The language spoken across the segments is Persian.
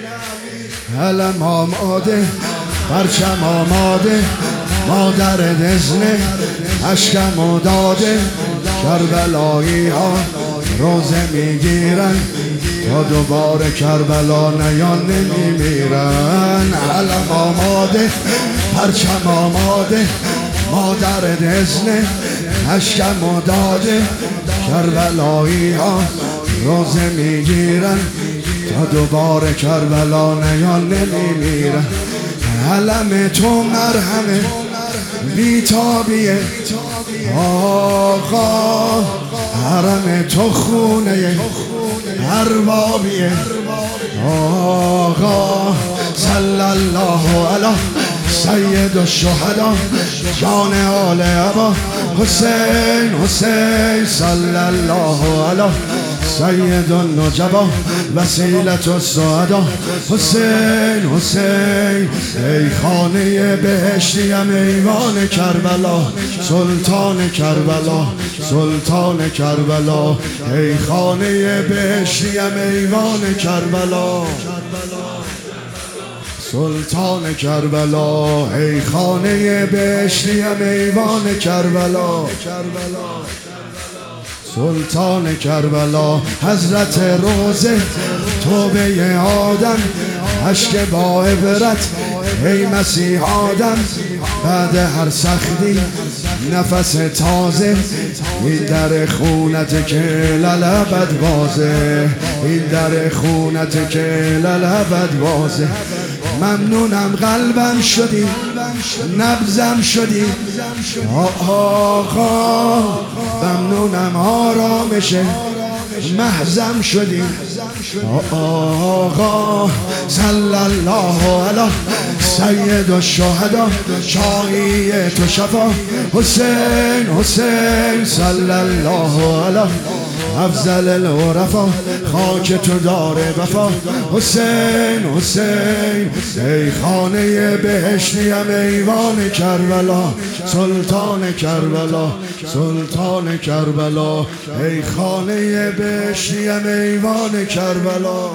علم آماده پرچم آماده مادر دزنه اشکم و داده کربلایی ها روزه میگیرن تا دوباره کربلا نیان نمیمیرن. علم آماده پرچم آماده مادر دزنه اشکم و داده کربلایی ها روزه میگیرن تا دوباره کربلا نیان نمیمیرن. علم تو مرهمه بیتابیه آقا حرم تو خونه اربابیه آقا صلی الله علی سید الشهدا جان آل ابا حسین حسین صلی الله علی سید النجبا وسیلت السعدا حسین حسین ای خانه بهشتیم ایوان کربلا سلطان کربلا سلطان کربلا ای خانه بهشتیم ایوان کربلا سلطان کربلا ای خانه بهشتیم ایوان کربلا سلطان کربلا حضرت روزه توبه آدم اشک با عبرت ای مسیح آدم بعد هر سختی نفس تازه این در خونت که للبد بازه این در خونت که للبد بازه ممنونم قلبم شدی نبضم شدی آقا ممنونم آرامش محزم شدی آقا صلی الله علی سید الشهدا شاهی تو شفا حسین حسین صلی الله علی افضل العرفا خاک تو دار وفا حسین حسین ای خانه بهشتیم ایوان کربلا سلطان کربلا سلطان کربلا ای خانه بهشتیم ایوان کربلا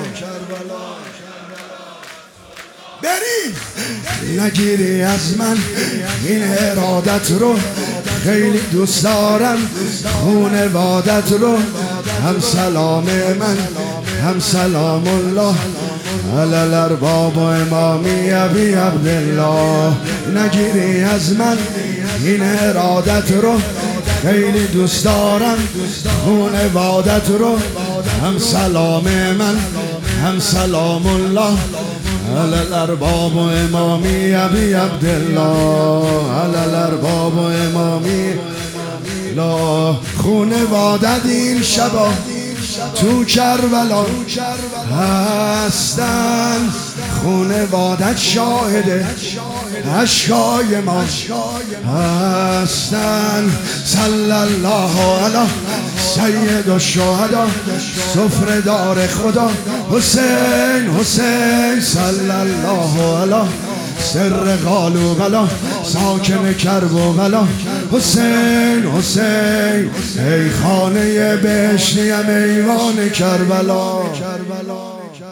بری نگیری از من این ارادت رو خیلی دوست دارم خون وادت رو هم سلام من هم سلام الله علی الارباب و امامی ابی عبدالله نگیری از من این ارادت رو خیلی دوست دارم خون وادت رو هم سلام من هم سلام الله علی الارباب و امامی ابی عبدالله علی الارباب و امامی لا خون وادت این شبا تو کربلا هستن خون وادت شاهده اشکای ما هستن صلی الله علی سید الشهدا سفره دار خدا حسین حسین صلی الله علی سر قالو بلا ساکن کرب و بلا حسین حسین ای خانه بهشتیم ایوان کربلا